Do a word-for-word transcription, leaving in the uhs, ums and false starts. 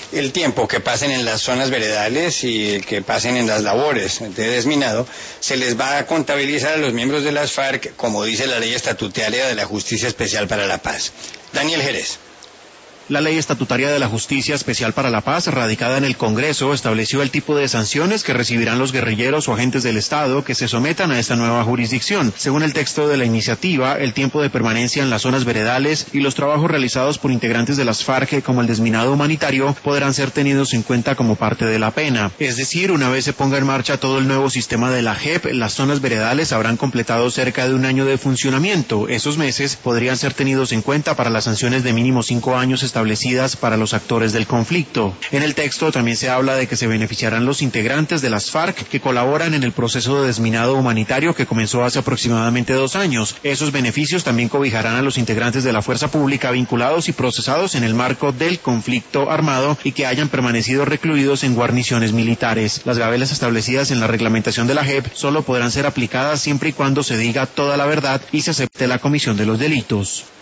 el tiempo que pasen en las zonas veredales y el que pasen en las labores de desminado se les va a contabilizar a los miembros de las FARC, como dice la ley estatutaria de la Justicia Especial para la Paz. Daniel Jerez. La Ley Estatutaria de la Justicia Especial para la Paz, radicada en el Congreso, estableció el tipo de sanciones que recibirán los guerrilleros o agentes del Estado que se sometan a esta nueva jurisdicción. Según el texto de la iniciativa, el tiempo de permanencia en las zonas veredales y los trabajos realizados por integrantes de las FARC, como el desminado humanitario, podrán ser tenidos en cuenta como parte de la pena. Es decir, una vez se ponga en marcha todo el nuevo sistema de la J E P, las zonas veredales habrán completado cerca de un año de funcionamiento. Esos meses podrían ser tenidos en cuenta para las sanciones de mínimo cinco años establecidas establecidas para los actores del conflicto. En el texto también se habla de que se beneficiarán los integrantes de las FARC que colaboran en el proceso de desminado humanitario que comenzó hace aproximadamente dos años. Esos beneficios también cobijarán a los integrantes de la fuerza pública vinculados y procesados en el marco del conflicto armado y que hayan permanecido recluidos en guarniciones militares. Las gabelas establecidas en la reglamentación de la J E P solo podrán ser aplicadas siempre y cuando se diga toda la verdad y se acepte la comisión de los delitos.